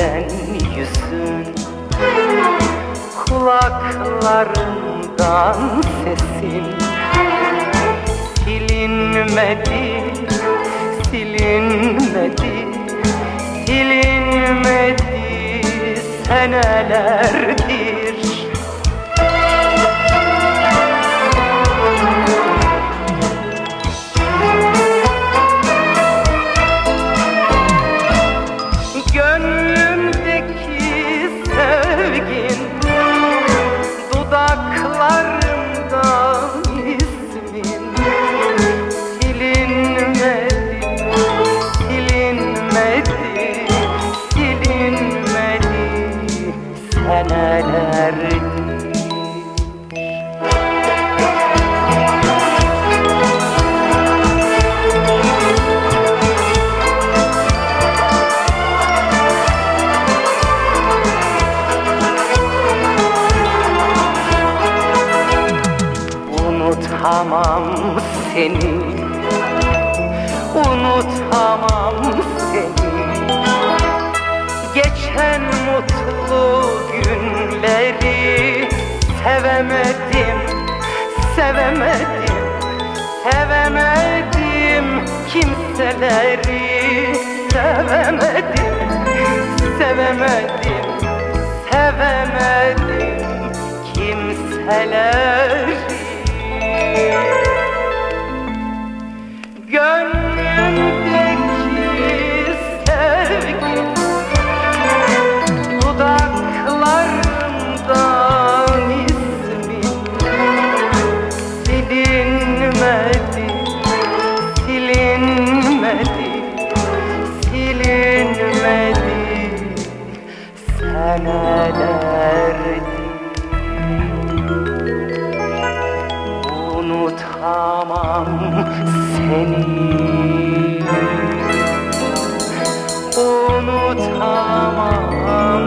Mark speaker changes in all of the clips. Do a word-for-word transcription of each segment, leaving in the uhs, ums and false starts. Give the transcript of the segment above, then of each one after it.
Speaker 1: gülen yüzün, kulaklarımdan sesin silinmedi, silinmedi, silinmedi senelerdir. Gönlümdeki sevgin, dudaklarımda ismin silinmedi, silinmedi, silinmedi senelerdir. Unutamam seni, unutamam seni, geçen mutlu günleri sevemedim, sevemedim, sevemedim kimseleri, sevemedim, sevemedim, sevemedim kimseleri. Gönlümdeki sevgin, dudaklarımdan ismin silinmedi, silinmedi, silinmedi senelerdir. Unutamam seni, unutamam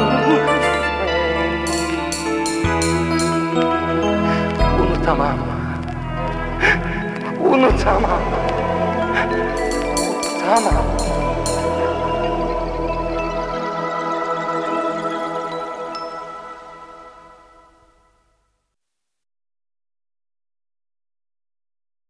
Speaker 1: seni, unutamam, unutamam, unutamam.